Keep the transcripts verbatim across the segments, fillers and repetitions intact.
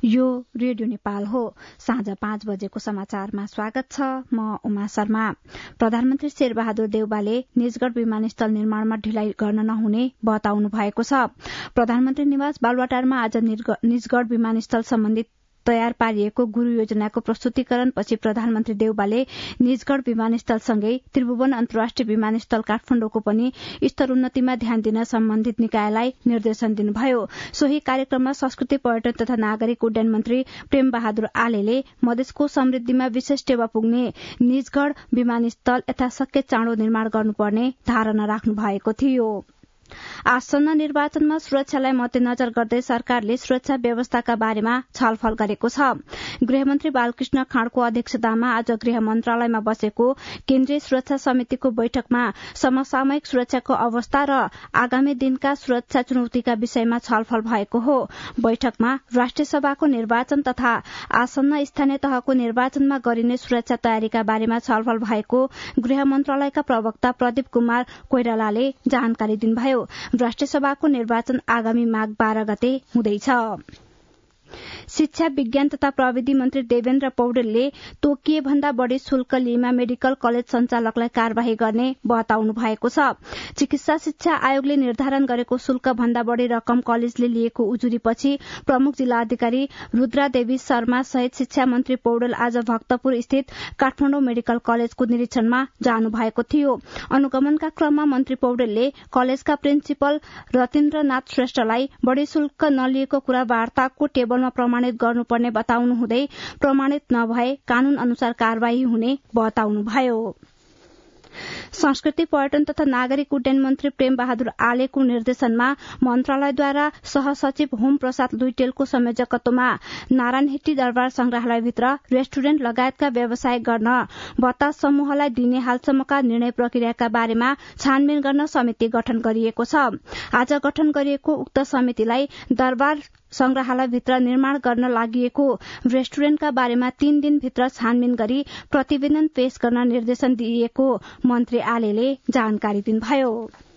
यो रेडियो नेपाल हो। साँझ पाँच बजेको समाचारमा स्वागत छ। म उमा शर्मा। प्रधानमन्त्री शेरबहादुर देउवाले निजगढ़ विमानस्थल निर्माणमा ढिलाइ गर्न नहुने बताउनु भएको छ। प्रधानमन्त्री निवास बालुवाटारमा आज निजगढ़ विमानस्थल सम्बन्धी तयार पारिएको गुरू योजनाको प्रस्तुतिकरण पछि प्रधानमन्त्री देउवाले निजगढ़ विमानस्थलसँगै त्रिभुवन अन्तर्राष्ट्रिय विमानस्थल काठमाडौँको पनि स्तरोन्नतिमा ध्यान दिन सम्बन्धित निकायलाई निर्देशन दिनुभयो। सोही कार्यक्रममा संस्कृति पर्यटन तथा नागरिक उड्डयन मन्त्री प्रेम बहादुर आलेले मधेसको समृद्धिमा विशेष टेवा पुग्ने निजगढ़ विमानस्थल यथाशक्य चाँडो निर्माण गर्नुपर्ने धारणा राख्नु भएको थियो। आसन्न निर्वाचनमा सुरक्षालाई मध्यनजर गर्दै सरकारले सुरक्षा व्यवस्थाका बारेमा छलफल गरेको छ। गृहमन्त्री बालकृष्ण खाँडको अध्यक्षतामा आज गृह मन्त्रालयमा बसेको केन्द्रीय सुरक्षा समितिको बैठकमा समसामयिक सुरक्षाको अवस्था र आगामी दिनका सुरक्षा चुनौतीका विषयमा छलफल भएको हो। बैठकमा राष्ट्रिय सभाको निर्वाचन तथा आसन्न स्थानीय तहको निर्वाचनमा गरिने सुरक्षा तयारीका बारेमा छलफल भएको गृह मन्त्रालयका प्रवक्ता प्रदीप कुमार कोइरालाले जानकारी दिनुभयो। राष्ट्रिय सभाको निर्वाचन आगामी माघ बाह्र गते हुँदैछ। शिक्षा विज्ञान तथा प्रविधि मन्त्री देवेन्द्र पौडेलले तोकिए भन्दा बढ़ी शुल्क लिएमा मेडिकल कलेज संचालकलाई कार्यवाही गर्ने बताउनु भएको छ। चिकित्सा शिक्षा आयोगले निर्धारण गरेको शुल्क भन्दा बढ़ी रकम कलेजले लिएको उजुरीपछि प्रमुख जिल्लाधिकारी रुद्रा देवी शर्मा सहित शिक्षा मन्त्री पौडेल आज भक्तपुर स्थित काठमाडौँ मेडिकल कलेजको निरीक्षणमा जानु भएको थियो। अनुगमनका क्रममा मन्त्री पौडेलले कलेजका प्रिन्सिपल रतीन्द्रनाथ श्रेष्ठलाई बढ़ी शुल्क नलिएको कुरा वार्ताको टेबलमा प्रमाणित गर्नुपर्ने बताउनु हुँदै प्रमाणित नभए कानून अनुसार कार्यवाही हुने बताउनुभयो। संस्कृति पर्यटन तथा नागरिक उड्डयन मन्त्री प्रेम बहादुर आलेको निर्देशनमा मन्त्रालयद्वारा सहसचिव होम प्रसाद लुइटेलको संयोजकत्वमा नारायणहिट्टी दरबार संग्रहालयभित्र रेस्टुरेन्ट लगायतका व्यवसाय गर्न बतास समूहलाई दिने हालसम्मका निर्णय प्रक्रियाका बारेमा छानबिन गर्न समिति गठन गरिएको छ। आज गठन गरिएको उक्त समितिलाई दरबार संग्रहालयभित्र निर्माण गर्न लागिएको रेस्टुरेन्टका बारेमा तीन दिनभित्र छानबिन गरी प्रतिवेदन पेश गर्न निर्देशन दिइएको मन्त्री आलेले जानकारी दिनुभयो।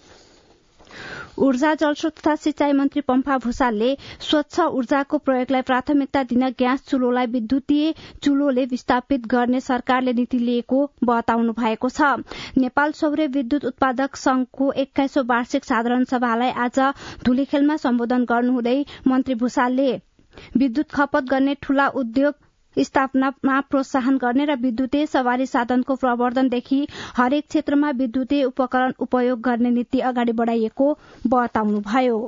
ऊर्जा जलस्रोत तथा सिंचाई मन्त्री पम्फा भूषालले स्वच्छ ऊर्जाको प्रयोगलाई प्राथमिकता दिन ग्यास चुलोलाई विद्युतीय चुलोले विस्थापित गर्ने सरकारले नीति लिएको बताउनु भएको छ। नेपाल सौर्य विद्युत उत्पादक संघको एक्काइसौं वार्षिक साधारण सभालाई आज धुलीखेलमा सम्बोधन गर्नुहुँदै मन्त्री भूषालले विद्युत खपत गर्ने ठूला उद्योग स्थापनामा प्रोत्साहन गर्ने र विद्युतीय सवारी साधनको प्रवर्धनदेखि हरेक क्षेत्रमा विद्युतीय उपकरण उपयोग गर्ने नीति अगाडि बढ़ाइएको बताउनुभयो।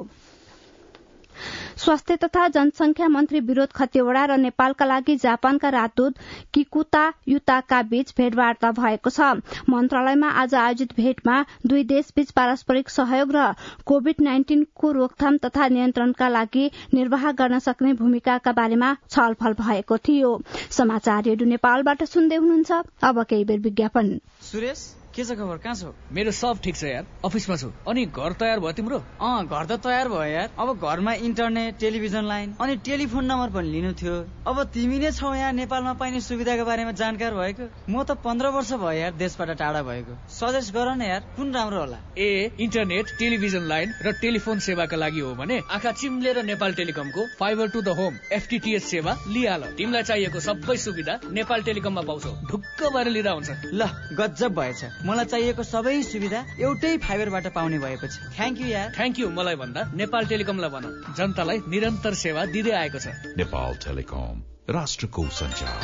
स्वास्थ्य तथा जनसंख्या मन्त्री विरोध खतिवड़ा र नेपालका लागि जापानका राजदूत किकुता युताका बीच भेटवार्ता भएको छ। मन्त्रालयमा आज आयोजित भेटमा दुई देशबीच पारस्परिक सहयोग र कोविड नाइन्टीन को रोकथाम तथा नियन्त्रणका लागि निर्वाह गर्न सक्ने भूमिकाका बारेमा छलफल भएको थियो। समाचार रेडियो नेपालबाट सुन्दै हुनुहुन्छ। अब केही बेर विज्ञापन। सुरेश के छ खबर, कहाँ छौ? मेरो सब ठिक छ यार, अफिसमा छु। अनि घर तयार भयो तिम्रो? अँ घर त तयार भयो यार। अब घरमा इन्टरनेट, टेलिभिजन लाइन अनि टेलिफोन नम्बर पनि लिनु थियो। अब तिमी नै छौ यहाँ नेपालमा पाइने सुविधाको बारेमा जानकार भएको। म त पन्ध्र वर्ष भयो यार देशबाट टाढा भएको। सजेस्ट गर न यार, कुन राम्रो होला? ए इन्टरनेट, टेलिभिजन लाइन र टेलिफोन सेवाका लागि हो भने आँखा चिम्लेर नेपाल टेलिकमको fibre to the home FTTH सेवा लिहाल। तिमीलाई चाहिएको सबै सुविधा नेपाल टेलिकममा पाउँछौ। ढुक्क भएर लिँदा हुन्छ। ल गजब भएछ। मलाई चाहिएको सबै सुविधा एउटै फाइबरबाट पाउने भएपछि थ्याङ्क यू यार। थ्याङ्क यू मलाई भन्दा नेपाल टेलिकमलाई भन, जनतालाई निरन्तर सेवा दिँदै आएको छ। नेपाल टेलिकम, राष्ट्रको सञ्चार।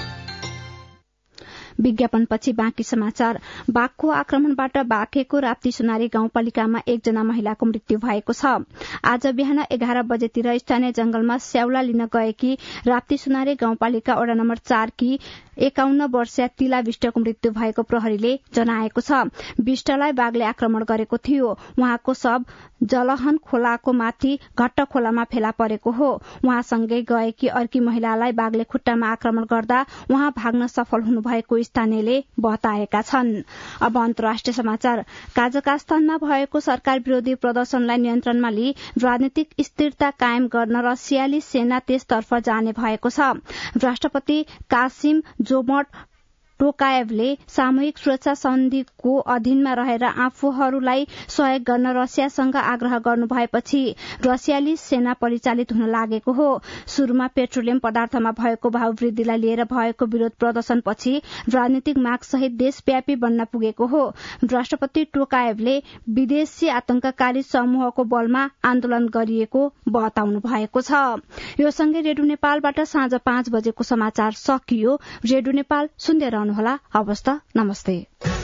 विज्ञापनपछि बाँकी समाचार। बाघको आक्रमणबाट बाँकेको राप्ती सुनारी गाउँपालिकामा एकजना महिलाको मृत्यु भएको छ। आज बिहान एघार बजेतिर स्थानीय जंगलमा स्याउला लिन गएकी राप्ती सुनारी गाउँपालिका वडा नम्बर चार की एकाउन्न वर्षीय तिला विष्टको मृत्यु भएको प्रहरीले जनाएको छ। विष्टलाई बाघले आक्रमण गरेको थियो। उहाँको शव जलहन खोलाको माथि घट्ट खोलामा फेला परेको हो। उहाँसँगै गएकी अर्की महिलालाई बाघले खुट्टामा आक्रमण गर्दा उहाँ भाग्न सफल हुनुभएको स्थानीयले बताएका छन्। अब अन्तर्राष्ट्रिय समाचार। काजाकस्तानमा भएको सरकार विरोधी प्रदर्शनलाई नियन्त्रणमा लिई राजनीतिक स्थिरता कायम गर्न रसियाली सेना त्यसतर्फ जाने भएको छ। राष्ट्रपति कासिम जोमट टोकाएभले सामूहिक सुरक्षा सन्धिको अधीनमा रहेर आफूहरूलाई सहयोग गर्न रसियासँग आग्रह गर्नु भएपछि रसियाली सेना परिचालित हुन लागेको हो। शुरूमा पेट्रोलियम पदार्थमा भएको भाव वृद्धिलाई लिएर भएको विरोध प्रदर्शनपछि राजनीतिक मागसहित देशव्यापी बन्न पुगेको हो। राष्ट्रपति टोकाएभले विदेशी आतंककारी समूहको बलमा आन्दोलन गरिएको बताउनु भएको छ। यो सँगै रेडियो नेपालबाट साँझ पाँच बजेको समाचार सकियो। रेडियो नेपाल सुन्दै रहनुहोला। हवस् त, नमस्ते।